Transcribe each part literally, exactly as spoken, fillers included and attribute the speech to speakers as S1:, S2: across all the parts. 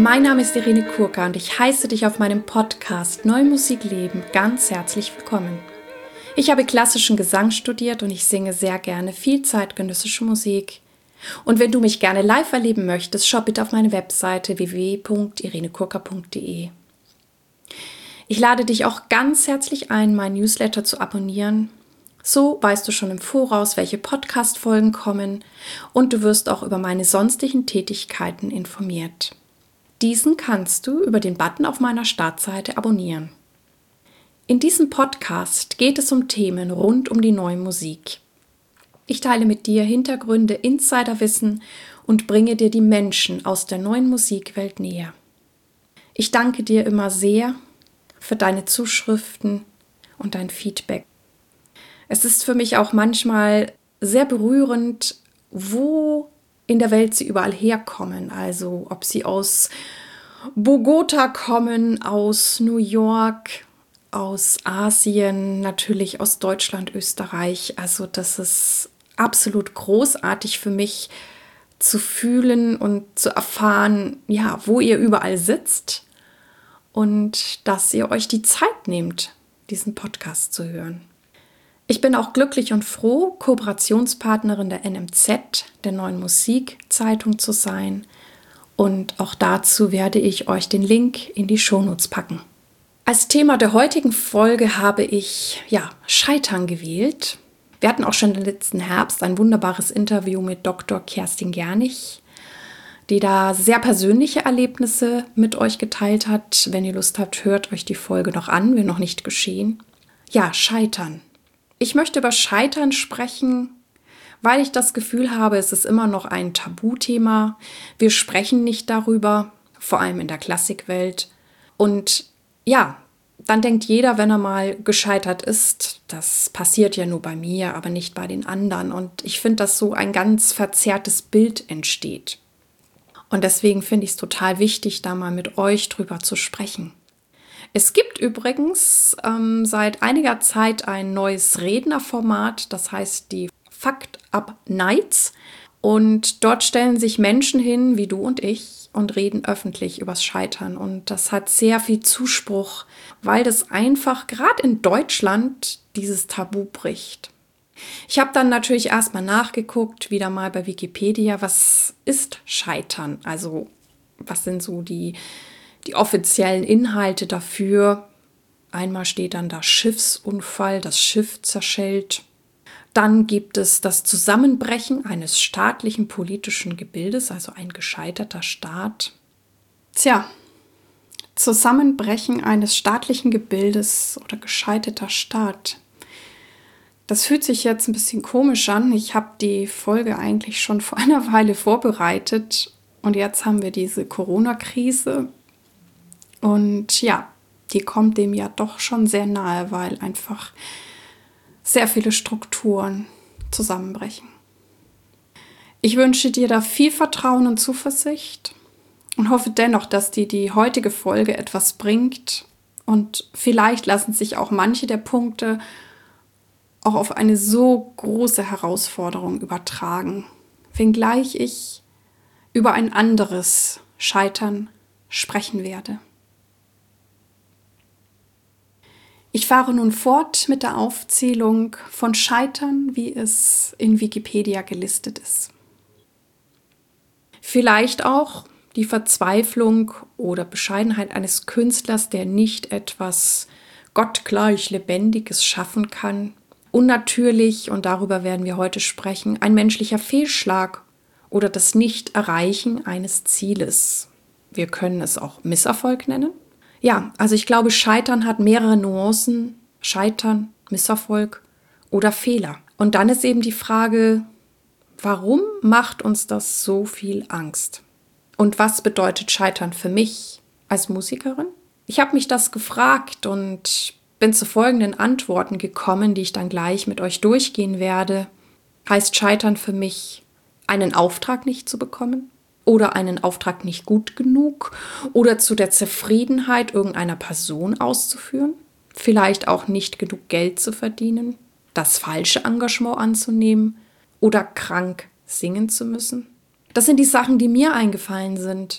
S1: Mein Name ist Irene Kurka und ich heiße dich auf meinem Podcast Neue Musik leben ganz herzlich willkommen. Ich habe klassischen Gesang studiert und ich singe sehr gerne viel zeitgenössische Musik. Und wenn du mich gerne live erleben möchtest, schau bitte auf meine Webseite w w w punkt irene kurka punkt d e. Ich lade dich auch ganz herzlich ein, mein Newsletter zu abonnieren. So weißt du schon im Voraus, welche Podcast-Folgen kommen und du wirst auch über meine sonstigen Tätigkeiten informiert. Diesen kannst du über den Button auf meiner Startseite abonnieren. In diesem Podcast geht es um Themen rund um die neue Musik. Ich teile mit dir Hintergründe, Insiderwissen und bringe dir die Menschen aus der neuen Musikwelt näher. Ich danke dir immer sehr für deine Zuschriften und dein Feedback. Es ist für mich auch manchmal sehr berührend, wo in der Welt sie überall herkommen. Also ob sie aus Bogota kommen, aus New York, aus Asien, natürlich aus Deutschland, Österreich. Also das ist absolut großartig für mich zu fühlen und zu erfahren, ja, wo ihr überall sitzt und dass ihr euch die Zeit nehmt, diesen Podcast zu hören. Ich bin auch glücklich und froh, Kooperationspartnerin der N M Z, der Neuen Musikzeitung, zu sein. Und auch dazu werde ich euch den Link in die Shownotes packen. Als Thema der heutigen Folge habe ich ja, Scheitern gewählt. Wir hatten auch schon im letzten Herbst ein wunderbares Interview mit Doktor Kerstin Gernig, die da sehr persönliche Erlebnisse mit euch geteilt hat. Wenn ihr Lust habt, hört euch die Folge noch an, wenn noch nicht geschehen. Ja, Scheitern. Ich möchte über Scheitern sprechen, weil ich das Gefühl habe, es ist immer noch ein Tabuthema. Wir sprechen nicht darüber, vor allem in der Klassikwelt. Und ja, dann denkt jeder, wenn er mal gescheitert ist, das passiert ja nur bei mir, aber nicht bei den anderen. Und ich finde, dass so ein ganz verzerrtes Bild entsteht. Und deswegen finde ich es total wichtig, da mal mit euch drüber zu sprechen. Es gibt übrigens ähm, seit einiger Zeit ein neues Rednerformat, das heißt die Fucked Up Nights. Und dort stellen sich Menschen hin, wie du und ich, und reden öffentlich übers Scheitern. Und das hat sehr viel Zuspruch, weil das einfach gerade in Deutschland dieses Tabu bricht. Ich habe dann natürlich erstmal nachgeguckt, wieder mal bei Wikipedia, was ist Scheitern? Also was sind so die... Die offiziellen Inhalte dafür. Einmal steht dann da Schiffsunfall, das Schiff zerschellt. Dann gibt es das Zusammenbrechen eines staatlichen politischen Gebildes, also ein gescheiterter Staat. Tja, Zusammenbrechen eines staatlichen Gebildes oder gescheiterter Staat. Das fühlt sich jetzt ein bisschen komisch an. Ich habe die Folge eigentlich schon vor einer Weile vorbereitet und jetzt haben wir diese Corona-Krise. Und ja, die kommt dem ja doch schon sehr nahe, weil einfach sehr viele Strukturen zusammenbrechen. Ich wünsche dir da viel Vertrauen und Zuversicht und hoffe dennoch, dass dir die heutige Folge etwas bringt. Und vielleicht lassen sich auch manche der Punkte auch auf eine so große Herausforderung übertragen, wenngleich ich über ein anderes Scheitern sprechen werde. Ich fahre nun fort mit der Aufzählung von Scheitern, wie es in Wikipedia gelistet ist. Vielleicht auch die Verzweiflung oder Bescheidenheit eines Künstlers, der nicht etwas gottgleich Lebendiges schaffen kann. Unnatürlich, und darüber werden wir heute sprechen, ein menschlicher Fehlschlag oder das Nicht-Erreichen eines Zieles. Wir können es auch Misserfolg nennen. Ja, also ich glaube, Scheitern hat mehrere Nuancen. Scheitern, Misserfolg oder Fehler. Und dann ist eben die Frage, warum macht uns das so viel Angst? Und was bedeutet Scheitern für mich als Musikerin? Ich habe mich das gefragt und bin zu folgenden Antworten gekommen, die ich dann gleich mit euch durchgehen werde. Heißt Scheitern für mich, einen Auftrag nicht zu bekommen? Oder einen Auftrag nicht gut genug oder zu der Zufriedenheit irgendeiner Person auszuführen, vielleicht auch nicht genug Geld zu verdienen, das falsche Engagement anzunehmen oder krank singen zu müssen. Das sind die Sachen, die mir eingefallen sind.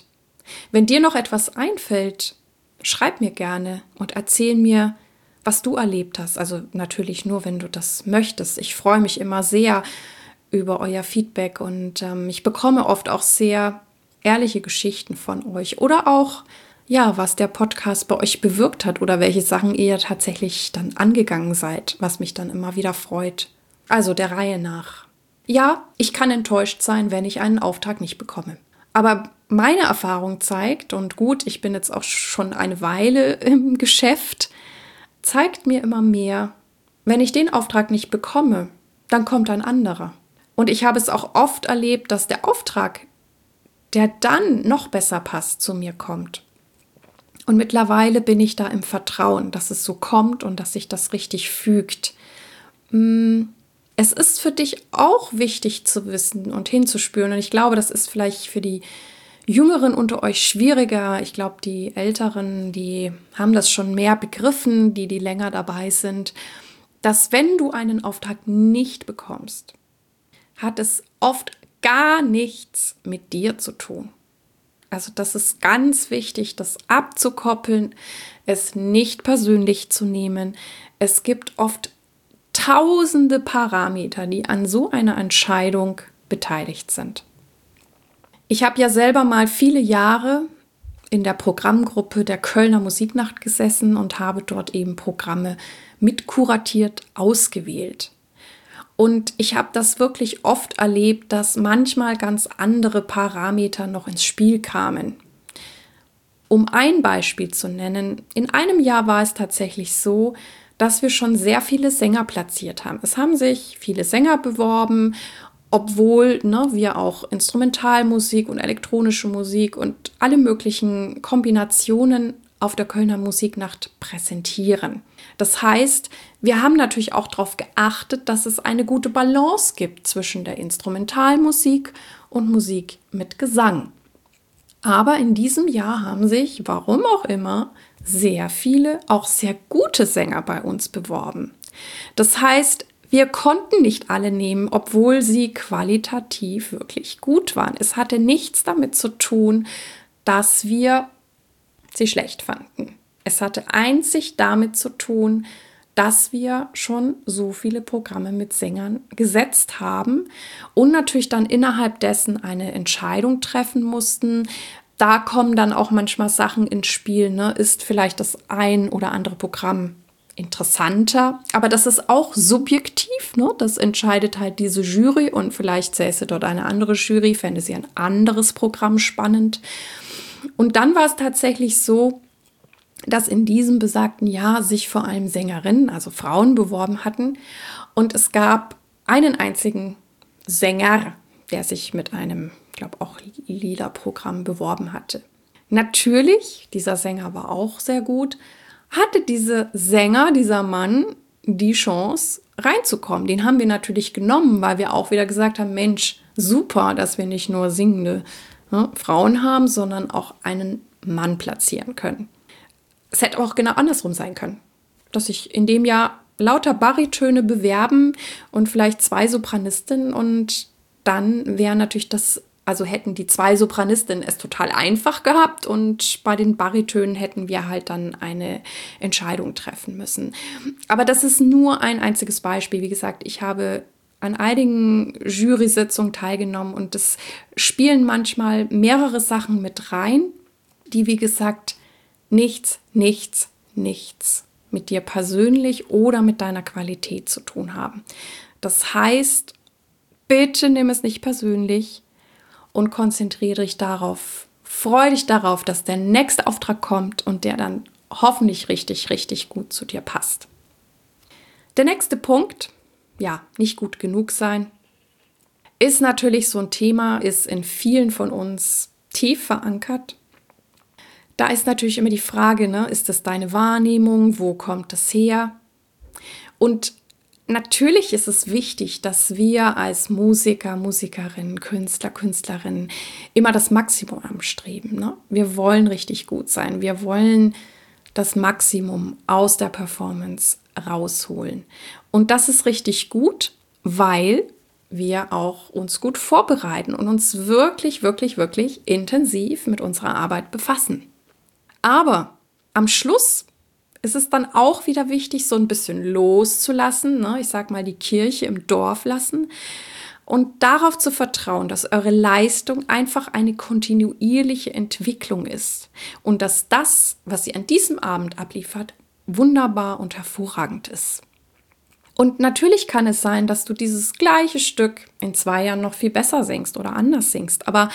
S1: Wenn dir noch etwas einfällt, schreib mir gerne und erzähl mir, was du erlebt hast. Also natürlich nur, wenn du das möchtest. Ich freue mich immer sehr über euer Feedback und ähm, ich bekomme oft auch sehr ehrliche Geschichten von euch oder auch, ja, was der Podcast bei euch bewirkt hat oder welche Sachen ihr tatsächlich dann angegangen seid, was mich dann immer wieder freut. Also der Reihe nach. Ja, ich kann enttäuscht sein, wenn ich einen Auftrag nicht bekomme. Aber meine Erfahrung zeigt, und gut, ich bin jetzt auch schon eine Weile im Geschäft, zeigt mir immer mehr, wenn ich den Auftrag nicht bekomme, dann kommt ein anderer. Und ich habe es auch oft erlebt, dass der Auftrag, der dann noch besser passt, zu mir kommt. Und mittlerweile bin ich da im Vertrauen, dass es so kommt und dass sich das richtig fügt. Es ist für dich auch wichtig zu wissen und hinzuspüren. Und ich glaube, das ist vielleicht für die Jüngeren unter euch schwieriger. Ich glaube, die Älteren, die haben das schon mehr begriffen, die, die länger dabei sind, dass wenn du einen Auftrag nicht bekommst, hat es oft gar nichts mit dir zu tun. Also das ist ganz wichtig, das abzukoppeln, es nicht persönlich zu nehmen. Es gibt oft tausende Parameter, die an so einer Entscheidung beteiligt sind. Ich habe ja selber mal viele Jahre in der Programmgruppe der Kölner Musiknacht gesessen und habe dort eben Programme mitkuratiert, ausgewählt. Und ich habe das wirklich oft erlebt, dass manchmal ganz andere Parameter noch ins Spiel kamen. Um ein Beispiel zu nennen, in einem Jahr war es tatsächlich so, dass wir schon sehr viele Sänger platziert haben. Es haben sich viele Sänger beworben, obwohl ne, wir auch Instrumentalmusik und elektronische Musik und alle möglichen Kombinationen auf der Kölner Musiknacht präsentieren. Das heißt, wir haben natürlich auch darauf geachtet, dass es eine gute Balance gibt zwischen der Instrumentalmusik und Musik mit Gesang. Aber in diesem Jahr haben sich, warum auch immer, sehr viele, auch sehr gute Sänger bei uns beworben. Das heißt, wir konnten nicht alle nehmen, obwohl sie qualitativ wirklich gut waren. Es hatte nichts damit zu tun, dass wir sie schlecht fanden. Es hatte einzig damit zu tun, dass wir schon so viele Programme mit Sängern gesetzt haben und natürlich dann innerhalb dessen eine Entscheidung treffen mussten. Da kommen dann auch manchmal Sachen ins Spiel, ne? Ist vielleicht das ein oder andere Programm interessanter, aber das ist auch subjektiv, ne? Das entscheidet halt diese Jury und vielleicht säße dort eine andere Jury, fände sie ein anderes Programm spannend. Und dann war es tatsächlich so, dass in diesem besagten Jahr sich vor allem Sängerinnen, also Frauen, beworben hatten. Und es gab einen einzigen Sänger, der sich mit einem, ich glaube auch Liederprogramm beworben hatte. Natürlich, dieser Sänger war auch sehr gut, hatte dieser Sänger, dieser Mann, die Chance reinzukommen. Den haben wir natürlich genommen, weil wir auch wieder gesagt haben, Mensch, super, dass wir nicht nur singende ne, Frauen haben, sondern auch einen Mann platzieren können. Es hätte auch genau andersrum sein können, dass sich in dem Jahr lauter Baritöne bewerben und vielleicht zwei Sopranistinnen und dann wäre natürlich das, also hätten die zwei Sopranistinnen es total einfach gehabt und bei den Baritönen hätten wir halt dann eine Entscheidung treffen müssen. Aber das ist nur ein einziges Beispiel. Wie gesagt, ich habe an einigen Jury-Sitzungen teilgenommen und es spielen manchmal mehrere Sachen mit rein, die, wie gesagt, nichts, nichts, nichts mit dir persönlich oder mit deiner Qualität zu tun haben. Das heißt, bitte nimm es nicht persönlich und konzentriere dich darauf, freu dich darauf, dass der nächste Auftrag kommt und der dann hoffentlich richtig, richtig gut zu dir passt. Der nächste Punkt, ja, nicht gut genug sein, ist natürlich so ein Thema, ist in vielen von uns tief verankert. Da ist natürlich immer die Frage, ne, ist das deine Wahrnehmung? Wo kommt das her? Und natürlich ist es wichtig, dass wir als Musiker, Musikerinnen, Künstler, Künstlerinnen immer das Maximum anstreben. Ne? Wir wollen richtig gut sein. Wir wollen das Maximum aus der Performance rausholen. Und das ist richtig gut, weil wir auch uns gut vorbereiten und uns wirklich, wirklich, wirklich intensiv mit unserer Arbeit befassen. Aber am Schluss ist es dann auch wieder wichtig, so ein bisschen loszulassen, ne? Ich sag mal, die Kirche im Dorf lassen und darauf zu vertrauen, dass eure Leistung einfach eine kontinuierliche Entwicklung ist und dass das, was ihr an diesem Abend abliefert, wunderbar und hervorragend ist. Und natürlich kann es sein, dass du dieses gleiche Stück in zwei Jahren noch viel besser singst oder anders singst. Aber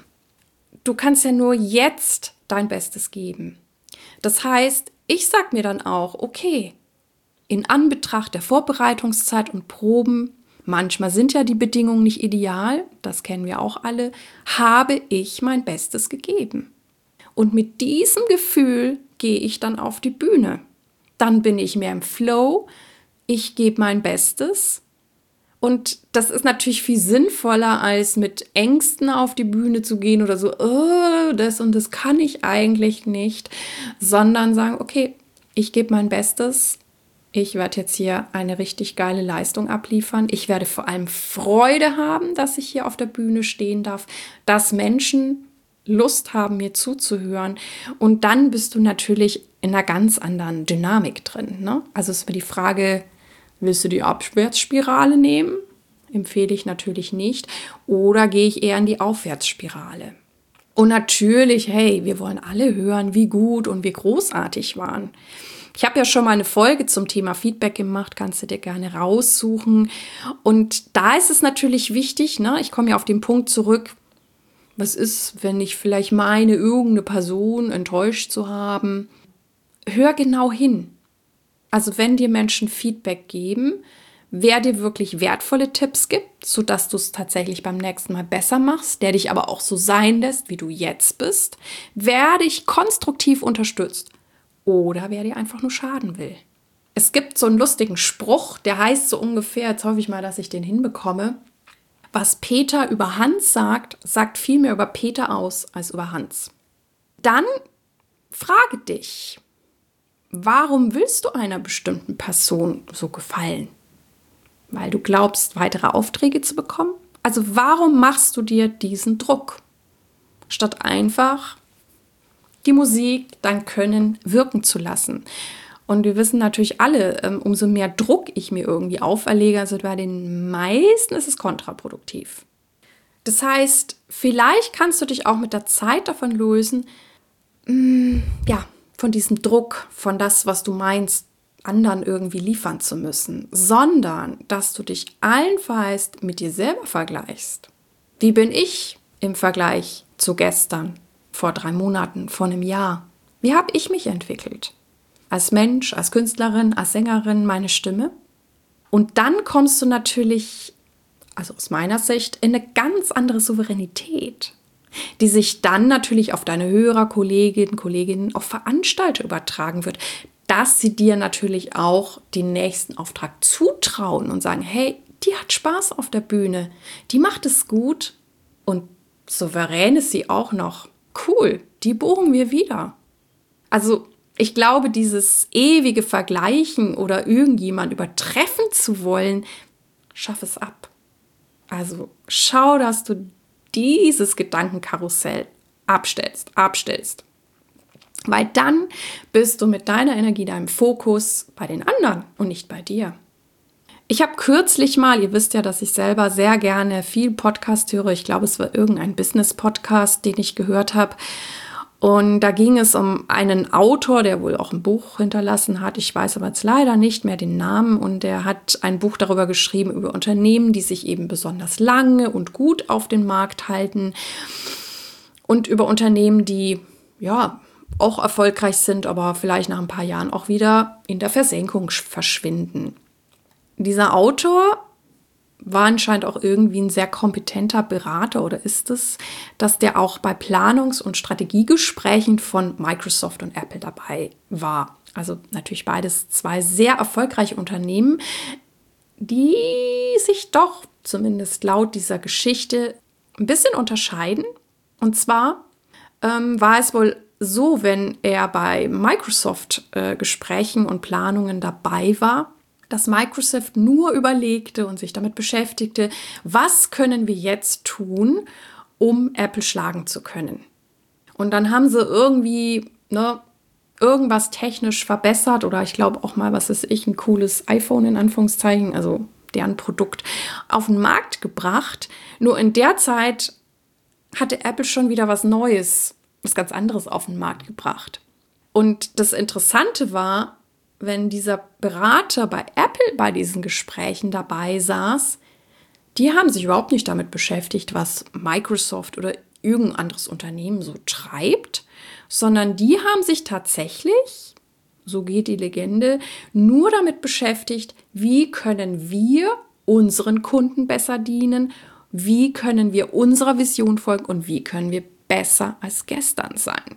S1: du kannst ja nur jetzt dein Bestes geben. Das heißt, ich sage mir dann auch, okay, in Anbetracht der Vorbereitungszeit und Proben, manchmal sind ja die Bedingungen nicht ideal, das kennen wir auch alle, habe ich mein Bestes gegeben. Und mit diesem Gefühl gehe ich dann auf die Bühne. Dann bin ich mehr im Flow. Ich gebe mein Bestes und das ist natürlich viel sinnvoller, als mit Ängsten auf die Bühne zu gehen oder so, oh, das und das kann ich eigentlich nicht, sondern sagen, okay, ich gebe mein Bestes, ich werde jetzt hier eine richtig geile Leistung abliefern, ich werde vor allem Freude haben, dass ich hier auf der Bühne stehen darf, dass Menschen Lust haben, mir zuzuhören und dann bist du natürlich in einer ganz anderen Dynamik drin, ne? Also ist mir die Frage, willst du die Abwärtsspirale nehmen? Empfehle ich natürlich nicht. Oder gehe ich eher in die Aufwärtsspirale? Und natürlich, hey, wir wollen alle hören, wie gut und wie großartig waren. Ich habe ja schon mal eine Folge zum Thema Feedback gemacht, kannst du dir gerne raussuchen. Und da ist es natürlich wichtig, ne? Ich komme ja auf den Punkt zurück, was ist, wenn ich vielleicht meine, irgendeine Person enttäuscht zu haben? Hör genau hin. Also wenn dir Menschen Feedback geben, wer dir wirklich wertvolle Tipps gibt, sodass du es tatsächlich beim nächsten Mal besser machst, der dich aber auch so sein lässt, wie du jetzt bist, wer dich konstruktiv unterstützt oder wer dir einfach nur schaden will. Es gibt so einen lustigen Spruch, der heißt so ungefähr, jetzt hoffe ich mal, dass ich den hinbekomme, was Peter über Hans sagt, sagt viel mehr über Peter aus als über Hans. Dann frage dich, warum willst du einer bestimmten Person so gefallen? Weil du glaubst, weitere Aufträge zu bekommen? Also warum machst du dir diesen Druck? Statt einfach die Musik, dein Können wirken zu lassen. Und wir wissen natürlich alle, umso mehr Druck ich mir irgendwie auferlege, also bei den meisten ist es kontraproduktiv. Das heißt, vielleicht kannst du dich auch mit der Zeit davon lösen, mh, ja, von diesem Druck, von das, was du meinst, anderen irgendwie liefern zu müssen, sondern dass du dich allenfalls mit dir selber vergleichst. Wie bin ich im Vergleich zu gestern, vor drei Monaten, vor einem Jahr? Wie habe ich mich entwickelt? Als Mensch, als Künstlerin, als Sängerin, meine Stimme? Und dann kommst du natürlich, also aus meiner Sicht, in eine ganz andere Souveränität, die sich dann natürlich auf deine Hörer, Kolleginnen, Kolleginnen, auch Veranstalter übertragen wird, dass sie dir natürlich auch den nächsten Auftrag zutrauen und sagen, hey, die hat Spaß auf der Bühne, die macht es gut und souverän ist sie auch noch. Cool, die buchen wir wieder. Also ich glaube, dieses ewige Vergleichen oder irgendjemand übertreffen zu wollen, schaff es ab. Also schau, dass du dieses Gedankenkarussell abstellst, abstellst. Weil dann bist du mit deiner Energie, deinem Fokus bei den anderen und nicht bei dir. Ich habe kürzlich mal, ihr wisst ja, dass ich selber sehr gerne viel Podcast höre. Ich glaube, es war irgendein Business-Podcast, den ich gehört habe. Und da ging es um einen Autor, der wohl auch ein Buch hinterlassen hat. Ich weiß aber jetzt leider nicht mehr den Namen. Und der hat ein Buch darüber geschrieben, über Unternehmen, die sich eben besonders lange und gut auf den Markt halten. Und über Unternehmen, die ja auch erfolgreich sind, aber vielleicht nach ein paar Jahren auch wieder in der Versenkung verschwinden. Dieser Autor war anscheinend auch irgendwie ein sehr kompetenter Berater oder ist es, dass der auch bei Planungs- und Strategiegesprächen von Microsoft und Apple dabei war. Also natürlich beides zwei sehr erfolgreiche Unternehmen, die sich doch zumindest laut dieser Geschichte ein bisschen unterscheiden. Und zwar ähm, war es wohl so, wenn er bei Microsoft äh, Gesprächen und Planungen dabei war, dass Microsoft nur überlegte und sich damit beschäftigte, was können wir jetzt tun, um Apple schlagen zu können. Und dann haben sie irgendwie ne, irgendwas technisch verbessert oder ich glaube auch mal, was ist ich, ein cooles iPhone in Anführungszeichen, also deren Produkt, auf den Markt gebracht. Nur in der Zeit hatte Apple schon wieder was Neues, was ganz anderes auf den Markt gebracht. Und das Interessante war, wenn dieser Berater bei Apple bei diesen Gesprächen dabei saß, die haben sich überhaupt nicht damit beschäftigt, was Microsoft oder irgendein anderes Unternehmen so treibt, sondern die haben sich tatsächlich, so geht die Legende, nur damit beschäftigt, wie können wir unseren Kunden besser dienen, wie können wir unserer Vision folgen und wie können wir besser als gestern sein.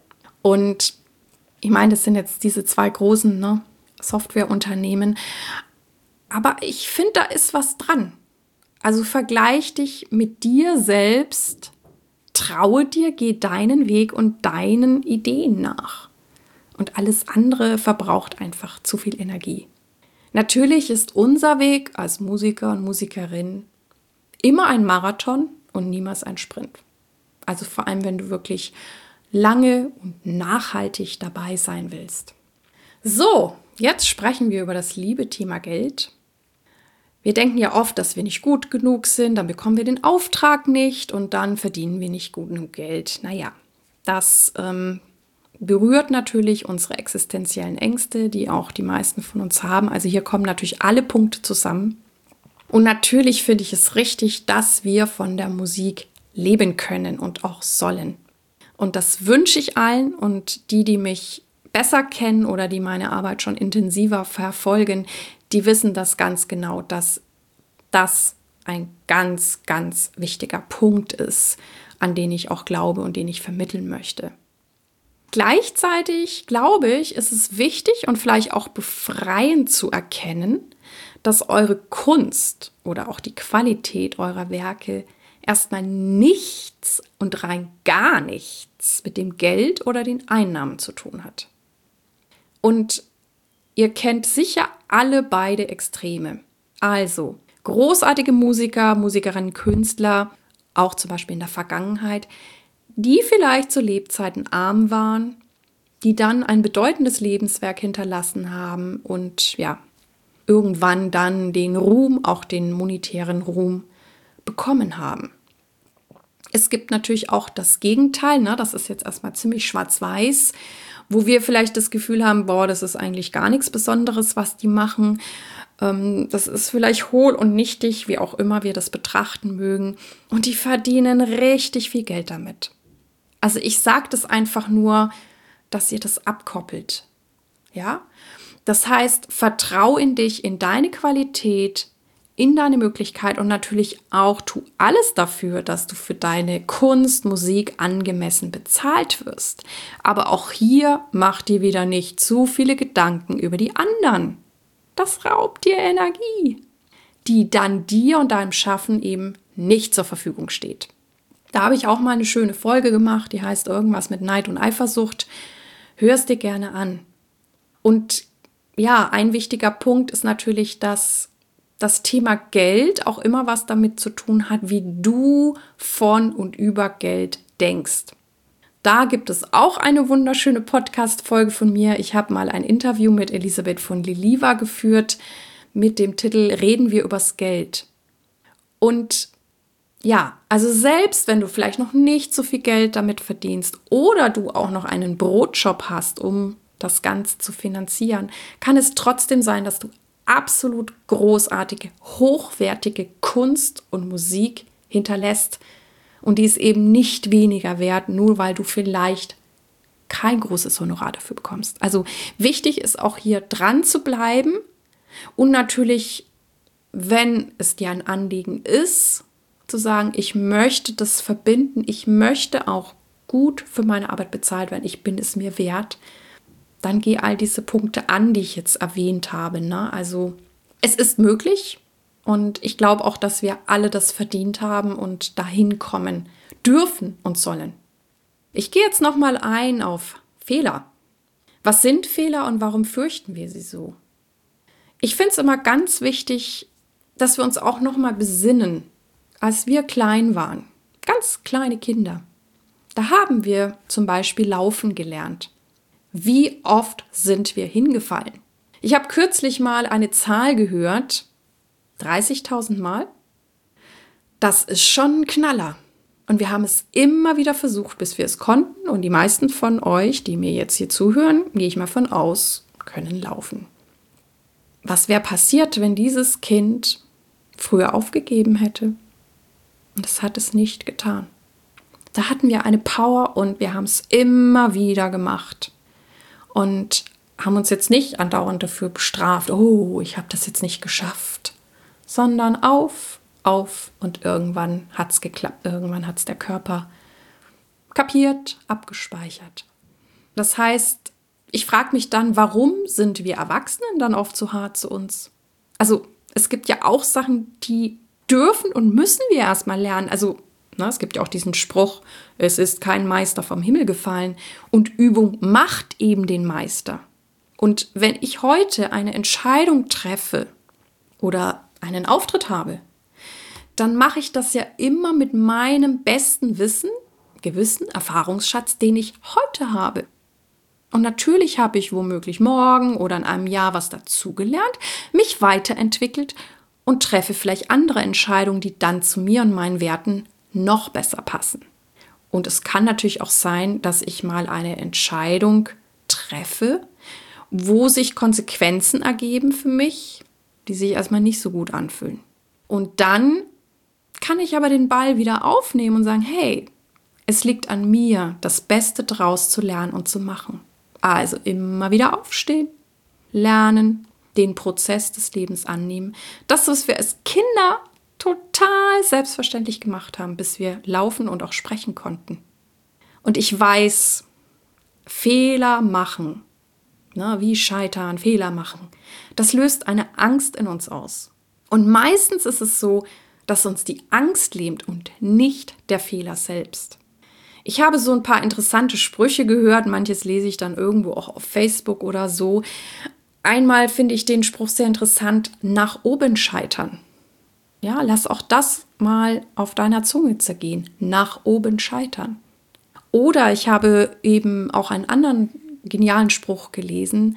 S1: Und ich meine, das sind jetzt diese zwei großen ne, Softwareunternehmen. Aber ich finde, da ist was dran. Also vergleich dich mit dir selbst, traue dir, geh deinen Weg und deinen Ideen nach. Und alles andere verbraucht einfach zu viel Energie. Natürlich ist unser Weg als Musiker und Musikerin immer ein Marathon und niemals ein Sprint. Also vor allem, wenn du wirklich lange und nachhaltig dabei sein willst. So, jetzt sprechen wir über das liebe Thema Geld. Wir denken ja oft, dass wir nicht gut genug sind, dann bekommen wir den Auftrag nicht und dann verdienen wir nicht gut genug Geld. Naja, das ähm, berührt natürlich unsere existenziellen Ängste, die auch die meisten von uns haben. Also hier kommen natürlich alle Punkte zusammen. Und natürlich finde ich es richtig, dass wir von der Musik leben können und auch sollen. Und das wünsche ich allen und die, die mich besser kennen oder die meine Arbeit schon intensiver verfolgen, die wissen das ganz genau, dass das ein ganz, ganz wichtiger Punkt ist, an den ich auch glaube und den ich vermitteln möchte. Gleichzeitig glaube ich, ist es wichtig und vielleicht auch befreiend zu erkennen, dass eure Kunst oder auch die Qualität eurer Werke erstmal nichts und rein gar nichts mit dem Geld oder den Einnahmen zu tun hat. Und ihr kennt sicher alle beide Extreme. Also großartige Musiker, Musikerinnen, Künstler, auch zum Beispiel in der Vergangenheit, die vielleicht zu Lebzeiten arm waren, die dann ein bedeutendes Lebenswerk hinterlassen haben und ja, irgendwann dann den Ruhm, auch den monetären Ruhm, bekommen haben. Es gibt natürlich auch das Gegenteil, ne? Das ist jetzt erstmal ziemlich schwarz-weiß, wo wir vielleicht das Gefühl haben, boah, das ist eigentlich gar nichts Besonderes, was die machen. Ähm, das ist vielleicht hohl und nichtig, wie auch immer wir das betrachten mögen. Und die verdienen richtig viel Geld damit. Also ich sage das einfach nur, dass ihr das abkoppelt. Ja? Das heißt, vertrau in dich, in deine Qualität, in deine Möglichkeit und natürlich auch tu alles dafür, dass du für deine Kunst, Musik angemessen bezahlt wirst. Aber auch hier mach dir wieder nicht zu viele Gedanken über die anderen. Das raubt dir Energie, die dann dir und deinem Schaffen eben nicht zur Verfügung steht. Da habe ich auch mal eine schöne Folge gemacht, die heißt irgendwas mit Neid und Eifersucht. Hör es dir gerne an. Und ja, ein wichtiger Punkt ist natürlich, dass das Thema Geld auch immer was damit zu tun hat, wie du von und über Geld denkst. Da gibt es auch eine wunderschöne Podcast-Folge von mir. Ich habe mal ein Interview mit Elisabeth von Liliva geführt mit dem Titel Reden wir übers Geld. Und ja, also selbst wenn du vielleicht noch nicht so viel Geld damit verdienst oder du auch noch einen Brotjob hast, um das Ganze zu finanzieren, kann es trotzdem sein, dass du absolut großartige, hochwertige Kunst und Musik hinterlässt und die ist eben nicht weniger wert, nur weil du vielleicht kein großes Honorar dafür bekommst. Also wichtig ist auch hier dran zu bleiben und natürlich, wenn es dir ein Anliegen ist, zu sagen, ich möchte das verbinden, ich möchte auch gut für meine Arbeit bezahlt werden, ich bin es mir wert, dann geh all diese Punkte an, die ich jetzt erwähnt habe. Ne? Also es ist möglich und ich glaube auch, dass wir alle das verdient haben und dahin kommen dürfen und sollen. Ich gehe jetzt nochmal ein auf Fehler. Was sind Fehler und warum fürchten wir sie so? Ich finde es immer ganz wichtig, dass wir uns auch noch mal besinnen, als wir klein waren, ganz kleine Kinder. Da haben wir zum Beispiel laufen gelernt. Wie oft sind wir hingefallen? Ich habe kürzlich mal eine Zahl gehört, dreißigtausend Mal. Das ist schon ein Knaller. Und wir haben es immer wieder versucht, bis wir es konnten. Und die meisten von euch, die mir jetzt hier zuhören, gehe ich mal von aus, können laufen. Was wäre passiert, wenn dieses Kind früher aufgegeben hätte? Und das hat es nicht getan. Da hatten wir eine Power und wir haben es immer wieder gemacht. Und haben uns jetzt nicht andauernd dafür bestraft, oh, ich habe das jetzt nicht geschafft, sondern auf, auf und irgendwann hat es geklappt, irgendwann hat es der Körper kapiert, abgespeichert. Das heißt, ich frage mich dann, warum sind wir Erwachsenen dann oft so hart zu uns? Also es gibt ja auch Sachen, die dürfen und müssen wir erstmal lernen. Also na, es gibt ja auch diesen Spruch, es ist kein Meister vom Himmel gefallen und Übung macht eben den Meister. Und wenn ich heute eine Entscheidung treffe oder einen Auftritt habe, dann mache ich das ja immer mit meinem besten Wissen, Gewissen, Erfahrungsschatz, den ich heute habe. Und natürlich habe ich womöglich morgen oder in einem Jahr was dazugelernt, mich weiterentwickelt und treffe vielleicht andere Entscheidungen, die dann zu mir und meinen Werten noch besser passen. Und es kann natürlich auch sein, dass ich mal eine Entscheidung treffe, wo sich Konsequenzen ergeben für mich, die sich erstmal nicht so gut anfühlen. Und dann kann ich aber den Ball wieder aufnehmen und sagen, hey, es liegt an mir, das Beste draus zu lernen und zu machen. Also immer wieder aufstehen, lernen, den Prozess des Lebens annehmen. Das, was wir als Kinder total selbstverständlich gemacht haben, bis wir laufen und auch sprechen konnten. Und ich weiß, Fehler machen, ne, wie scheitern, Fehler machen, das löst eine Angst in uns aus. Und meistens ist es so, dass uns die Angst lähmt und nicht der Fehler selbst. Ich habe so ein paar interessante Sprüche gehört, manches lese ich dann irgendwo auch auf Facebook oder so. Einmal finde ich den Spruch sehr interessant, nach oben scheitern. Ja, lass auch das mal auf deiner Zunge zergehen, nach oben scheitern. Oder ich habe eben auch einen anderen genialen Spruch gelesen,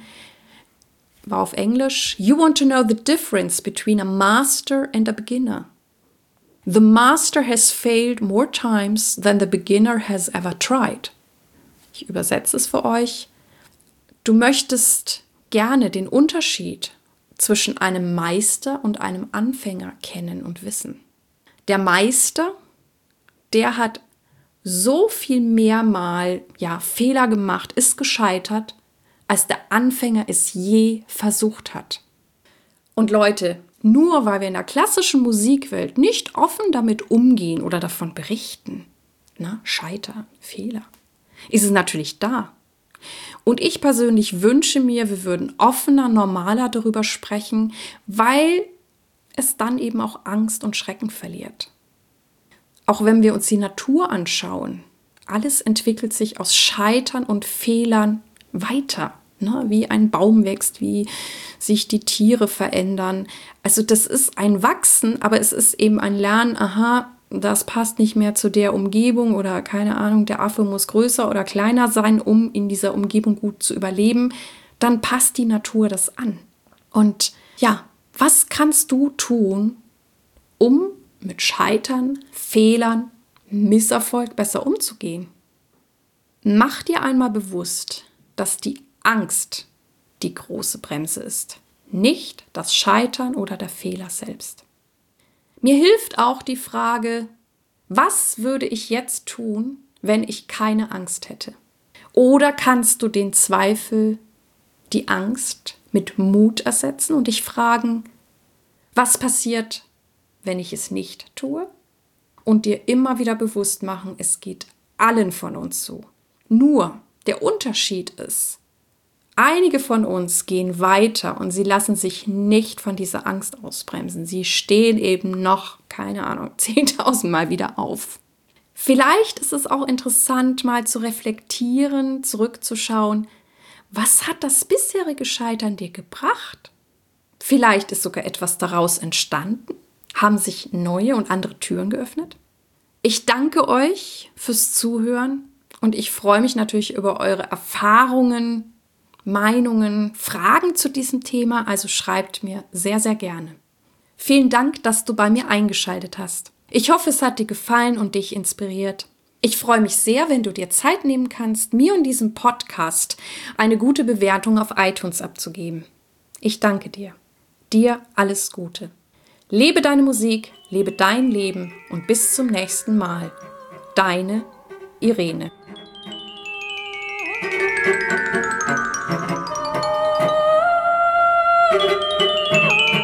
S1: war auf Englisch. You want to know the difference between a master and a beginner. The master has failed more times than the beginner has ever tried. Ich übersetze es für euch. Du möchtest gerne den Unterschied zwischen einem Meister und einem Anfänger kennen und wissen. Der Meister, der hat so viel mehr mal ja, Fehler gemacht, ist gescheitert, als der Anfänger es je versucht hat. Und Leute, nur weil wir in der klassischen Musikwelt nicht offen damit umgehen oder davon berichten, na, Scheitern, Fehler, ist es natürlich da. Und ich persönlich wünsche mir, wir würden offener, normaler darüber sprechen, weil es dann eben auch Angst und Schrecken verliert. Auch wenn wir uns die Natur anschauen, alles entwickelt sich aus Scheitern und Fehlern weiter. Ne? Wie ein Baum wächst, wie sich die Tiere verändern. Also das ist ein Wachsen, aber es ist eben ein Lernen, aha, das passt nicht mehr zu der Umgebung oder keine Ahnung, der Affe muss größer oder kleiner sein, um in dieser Umgebung gut zu überleben. Dann passt die Natur das an. Und ja, was kannst du tun, um mit Scheitern, Fehlern, Misserfolg besser umzugehen? Mach dir einmal bewusst, dass die Angst die große Bremse ist, nicht das Scheitern oder der Fehler selbst. Mir hilft auch die Frage, was würde ich jetzt tun, wenn ich keine Angst hätte? Oder kannst du den Zweifel, die Angst mit Mut ersetzen und dich fragen, was passiert, wenn ich es nicht tue? Und dir immer wieder bewusst machen, es geht allen von uns so. Nur der Unterschied ist, einige von uns gehen weiter und sie lassen sich nicht von dieser Angst ausbremsen. Sie stehen eben noch, keine Ahnung, zehntausend Mal wieder auf. Vielleicht ist es auch interessant, mal zu reflektieren, zurückzuschauen, was hat das bisherige Scheitern dir gebracht? Vielleicht ist sogar etwas daraus entstanden, haben sich neue und andere Türen geöffnet. Ich danke euch fürs Zuhören und ich freue mich natürlich über eure Erfahrungen, Meinungen, Fragen zu diesem Thema, also schreibt mir sehr, sehr gerne. Vielen Dank, dass du bei mir eingeschaltet hast. Ich hoffe, es hat dir gefallen und dich inspiriert. Ich freue mich sehr, wenn du dir Zeit nehmen kannst, mir und diesem Podcast eine gute Bewertung auf iTunes abzugeben. Ich danke dir. Dir alles Gute. Lebe deine Musik, lebe dein Leben und bis zum nächsten Mal. Deine Irene. Thank you.